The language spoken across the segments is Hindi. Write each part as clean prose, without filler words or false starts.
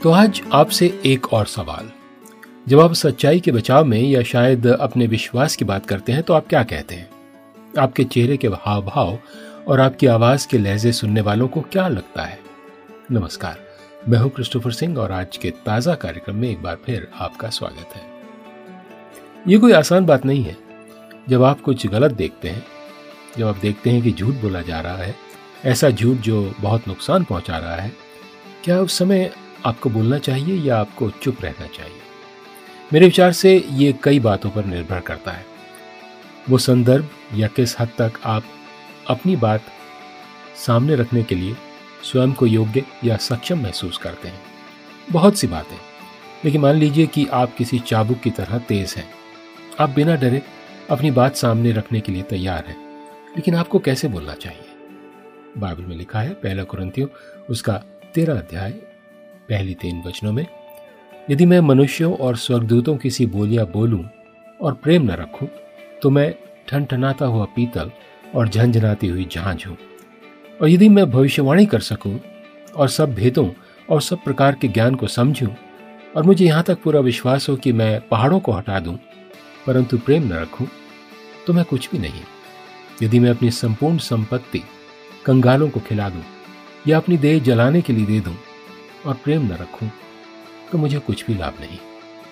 तो आज आपसे एक और सवाल। जब आप सच्चाई के बचाव में या शायद अपने विश्वास की बात करते हैं तो आप क्या कहते हैं? आपके चेहरे के हाव भाव और आपकी आवाज के लहजे सुनने वालों को क्या लगता है? नमस्कार, मैं हूं क्रिस्टोफर सिंह और आज के ताजा कार्यक्रम में एक बार फिर आपका स्वागत है। ये कोई आसान बात नहीं है। जब आप कुछ गलत देखते हैं, जब आप देखते हैं कि झूठ बोला जा रहा है, ऐसा झूठ जो बहुत नुकसान पहुंचा रहा है, क्या उस समय आपको बोलना चाहिए या आपको चुप रहना चाहिए? मेरे विचार से ये कई बातों पर निर्भर करता है। वो संदर्भ या किस हद तक आप अपनी बात सामने रखने के लिए स्वयं को योग्य या सक्षम महसूस करते हैं। बहुत सी बातें, लेकिन मान लीजिए कि आप किसी चाबुक की तरह तेज हैं। आप बिना डरे अपनी बात सामने रखने के लिए तैयार हैं, लेकिन आपको कैसे बोलना चाहिए? बाइबल में लिखा है, पहला कुरिन्थियों उसका 13 अध्याय पहली 3 वचनों में, यदि मैं मनुष्यों और स्वर्गदूतों की सी बोलियां बोलूं और प्रेम न रखूं, तो मैं ठनठनाता हुआ पीतल और झंझनाती हुई झांझ हूं। और यदि मैं भविष्यवाणी कर सकूं और सब भेदों और सब प्रकार के ज्ञान को समझूं और मुझे यहां तक पूरा विश्वास हो कि मैं पहाड़ों को हटा दूं, परंतु प्रेम न रखूं, तो मैं कुछ भी नहीं। यदि मैं अपनी संपूर्ण संपत्ति कंगालों को खिला दूं या अपनी देह जलाने के लिए दे दूं और प्रेम न रखूं, तो मुझे कुछ भी लाभ नहीं।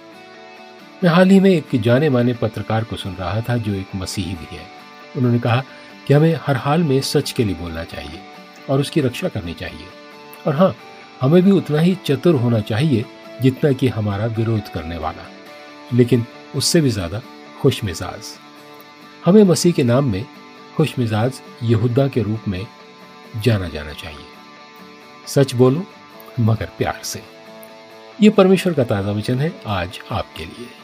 मैं हाल ही में एक जाने माने पत्रकार को सुन रहा था जो एक मसीही भी है। उन्होंने कहा कि हमें हर हाल में सच के लिए बोलना चाहिए और उसकी रक्षा करनी चाहिए, और हाँ, हमें भी उतना ही चतुर होना चाहिए जितना कि हमारा विरोध करने वाला, लेकिन उससे भी ज्यादा खुश मिजाज। हमें मसीह के नाम में खुश मिजाज यहूदा के रूप में जाना जाना चाहिए। सच बोलो मगर प्यार से। ये परमेश्वर का ताजा वचन है आज आपके लिए।